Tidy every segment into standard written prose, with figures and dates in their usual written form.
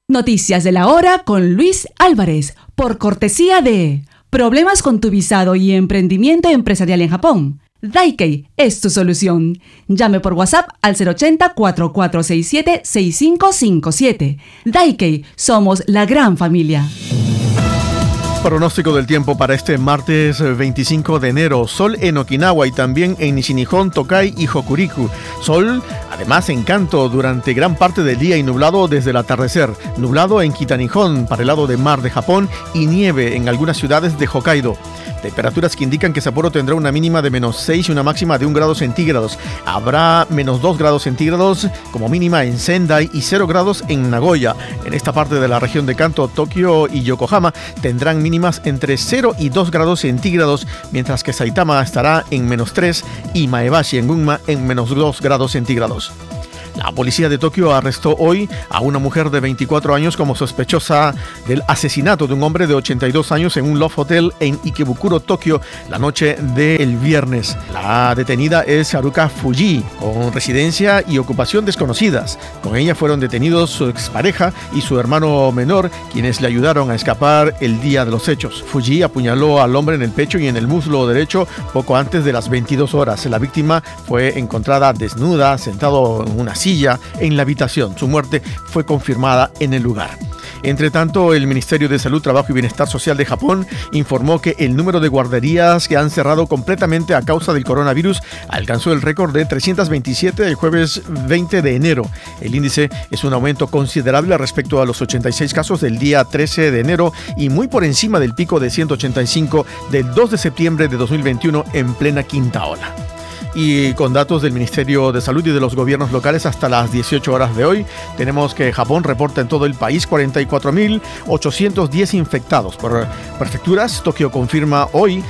Noticias de la hora con Luis Álvarez, por cortesía de Problemas con tu visado y emprendimiento empresarial en Japón. Daikei es tu solución. Llame por WhatsApp al 080-4467-6557. Daikei, somos la gran familia. Pronóstico del tiempo para este martes 25 de enero. Sol en Okinawa y también en Nishinihon, Tokai y Hokuriku. Sol, además en Kanto durante gran parte del día y nublado desde el atardecer. Nublado en Kitanihon para el lado de mar de Japón y nieve en algunas ciudades de Hokkaido. Temperaturas que indican que Sapporo tendrá una mínima de -6 y una máxima de 1 grado centígrados. Habrá -2 grados centígrados como mínima en Sendai y 0 grados en Nagoya. En esta parte de la región de Kanto, Tokio y Yokohama tendrán mínimas entre 0 y 2 grados centígrados, mientras que Saitama estará en -3 y Maebashi en Gunma en -2 grados centígrados. La policía de Tokio arrestó hoy a una mujer de 24 años como sospechosa del asesinato de un hombre de 82 años en un Love Hotel en Ikebukuro, Tokio, la noche del viernes. La detenida es Haruka Fuji, con residencia y ocupación desconocidas. Con ella fueron detenidos su expareja y su hermano menor, quienes le ayudaron a escapar el día de los hechos. Fuji apuñaló al hombre en el pecho y en el muslo derecho poco antes de las 22 horas. La víctima fue encontrada desnuda, sentado en una silla en la habitación. Su muerte fue confirmada en el lugar. Entre tanto, el Ministerio de Salud, Trabajo y Bienestar Social de Japón informó que el número de guarderías que han cerrado completamente a causa del coronavirus alcanzó el récord de 327 el jueves 20 de enero. El índice es un aumento considerable respecto a los 86 casos del día 13 de enero y muy por encima del pico de 185 del 2 de septiembre de 2021 en plena quinta ola. Y con datos del Ministerio de Salud y de los gobiernos locales hasta las 18 horas de hoy, tenemos que Japón reporta en todo el país 44.810 infectados. Por prefecturas, Tokio confirma hoy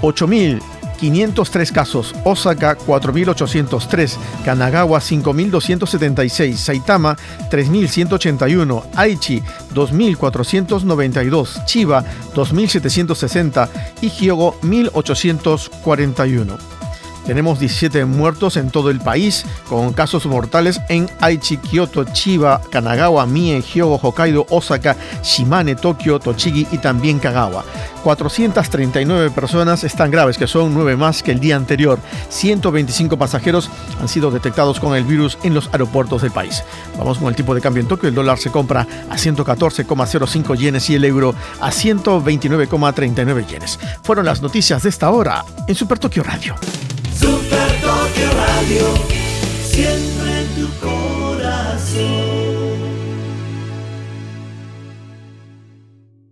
8.503 casos, Osaka 4.803, Kanagawa 5.276, Saitama 3.181, Aichi 2.492, Chiba 2.760 y Hyogo 1.841. Tenemos 17 muertos en todo el país, con casos mortales en Aichi, Kyoto, Chiba, Kanagawa, Mie, Hyogo, Hokkaido, Osaka, Shimane, Tokio, Tochigi y también Kagawa. 439 personas están graves, que son 9 más que el día anterior. 125 pasajeros han sido detectados con el virus en los aeropuertos del país. Vamos con el tipo de cambio en Tokio. El dólar se compra a 114,05 yenes y el euro a 129,39 yenes. Fueron las noticias de esta hora en Super Tokio Radio. Super Tokio Radio 100.